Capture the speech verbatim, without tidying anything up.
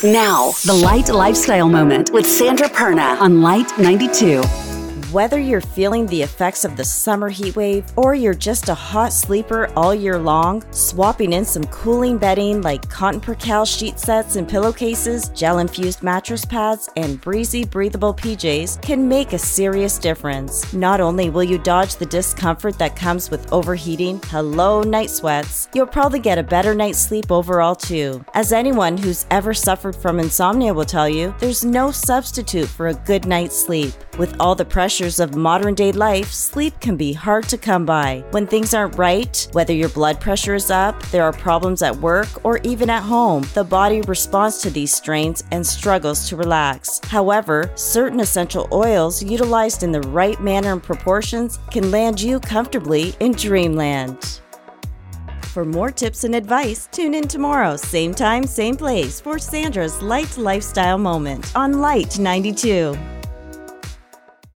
Now, the Light Lifestyle Moment with Sandra Perna on Light ninety-two. Whether you're feeling the effects of the summer heat wave or you're just a hot sleeper all year long, swapping in some cooling bedding like cotton percale sheet sets and pillowcases, gel-infused mattress pads, and breezy, breathable P Js can make a serious difference. Not only will you dodge the discomfort that comes with overheating, hello night sweats, you'll probably get a better night's sleep overall too. As anyone who's ever suffered from insomnia will tell you, there's no substitute for a good night's sleep. With all the pressures of modern-day life, sleep can be hard to come by. When things aren't right, whether your blood pressure is up, there are problems at work, or even at home, the body responds to these strains and struggles to relax. However, certain essential oils utilized in the right manner and proportions can land you comfortably in dreamland. For more tips and advice, tune in tomorrow, same time, same place, for Sandra's Light Lifestyle Moment on Light ninety-two.